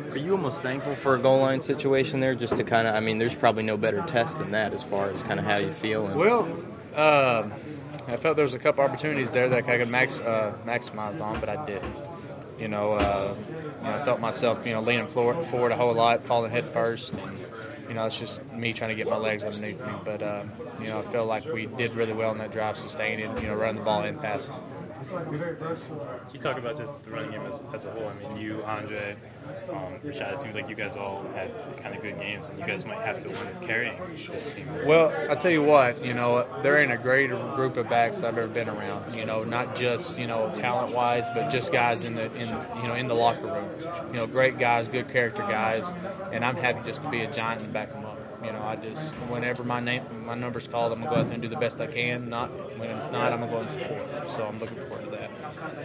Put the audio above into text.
Are you almost thankful for a goal line situation there, just to kind of? I mean, there's probably no better test than that as far as kind of how you feel. Well, I felt there was a couple opportunities there that I could maximize on, but I didn't. I felt myself, leaning forward a whole lot, falling head first, and it's just me trying to get my legs underneath me. But I feel like we did really well in that drive, sustaining, running the ball and passing. You talk about just the running game as a whole. I mean, you, Andre, Rashad, it seems like you guys all had kind of good games, and you guys might have to win carrying this team. Well, I'll tell you what, there ain't a greater group of backs I've ever been around. Not just talent-wise, but just guys in the locker room. Great guys, good character guys, and I'm happy just to be a giant and back them up. Whenever my number's called, I'm gonna go out there and do the best I can. When it's not, I'm gonna go and support. So I'm looking forward.